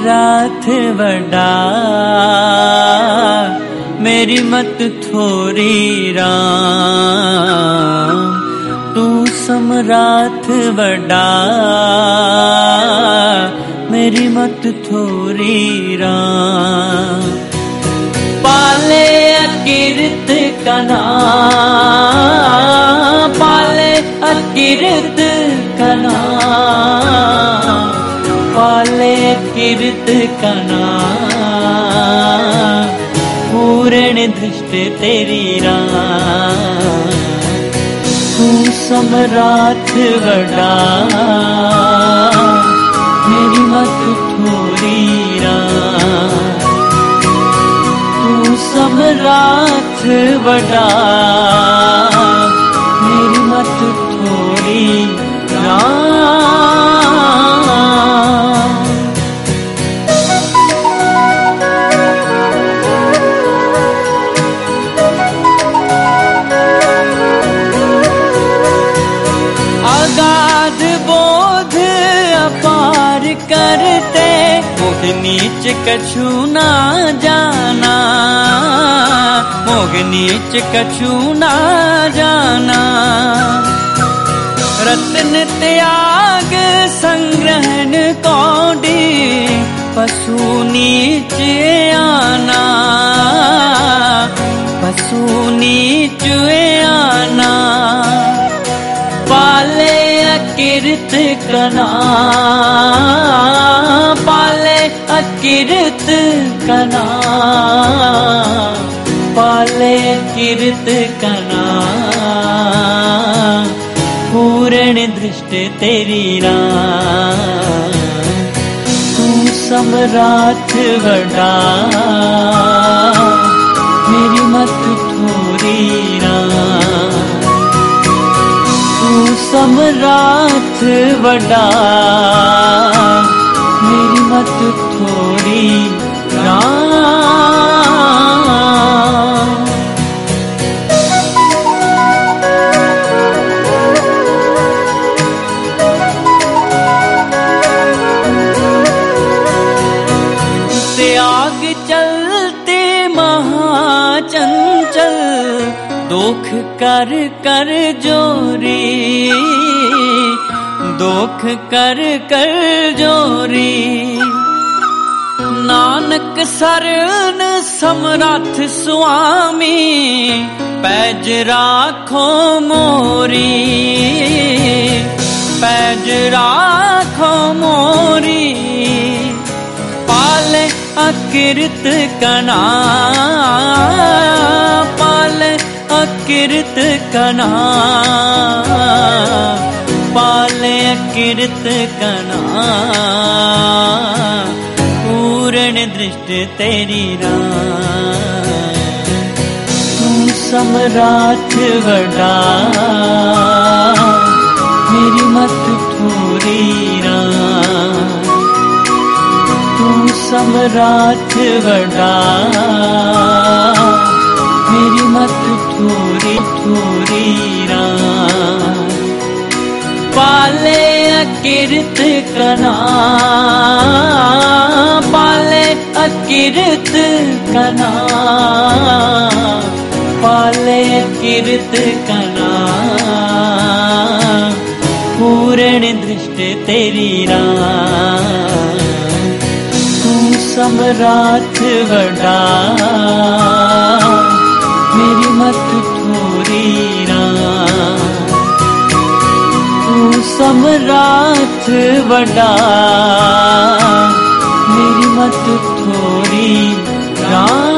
समराथ वड़ा, मेरी मत थोरी राम। तू समराथ वड़ा, मेरी मत थोरी राम। पाले अकिरत का नाम, पाले अकिरत का नाम, पाले अकिरत का नाम। पूर्ण दृष्ट तेरी राम। तू समराथ वड़ा, मेरी मत थोरी राम। तू समराथ वड़ा, मेरी मत थोरी राम। अगाध बोध अपार करते, मोह नीच कछु ना जाना, मोह नीच कछु ना जाना। रत्न त्याग संग्रहण कौड़ी, पशु नीच आना, पशु नीच आना। पाले अकिरत का नाम, पाले अकिरत का नाम, पाले अकिरत का नाम। पूर्ण दृष्ट तेरी राम। तू समराथ वड़ा, मेरी मत थोरी राम। तू समराथ वड़ा, मेरी मत थोरी राम। त्याग चलते महाचंचल, दुख कर कर जोरी, दुख कर कर जोरी। नानक शरण समरथ स्वामी, पैज राखो मोरी, पैज राखो मोरी। पाले अकिरत का नाम, पाले अकिरत का नाम, पाले अकिरत का नाम। पूर्ण दृष्ट तेरी राम। तू समराथ वड़ा, मेरी मत थोरी राम। तू समराथ वड़ा, मेरी मत थोरी थोरी राम। पाले अकिरत का नाम, पाले अकिरत का नाम, पाले अकिरत का नाम। पूर्ण दृष्ट तेरी राम। तू समराथ वड़ा, मेरी मत थोरी राम। तू समराथ वड़ा, मेरी मत थोरी राम।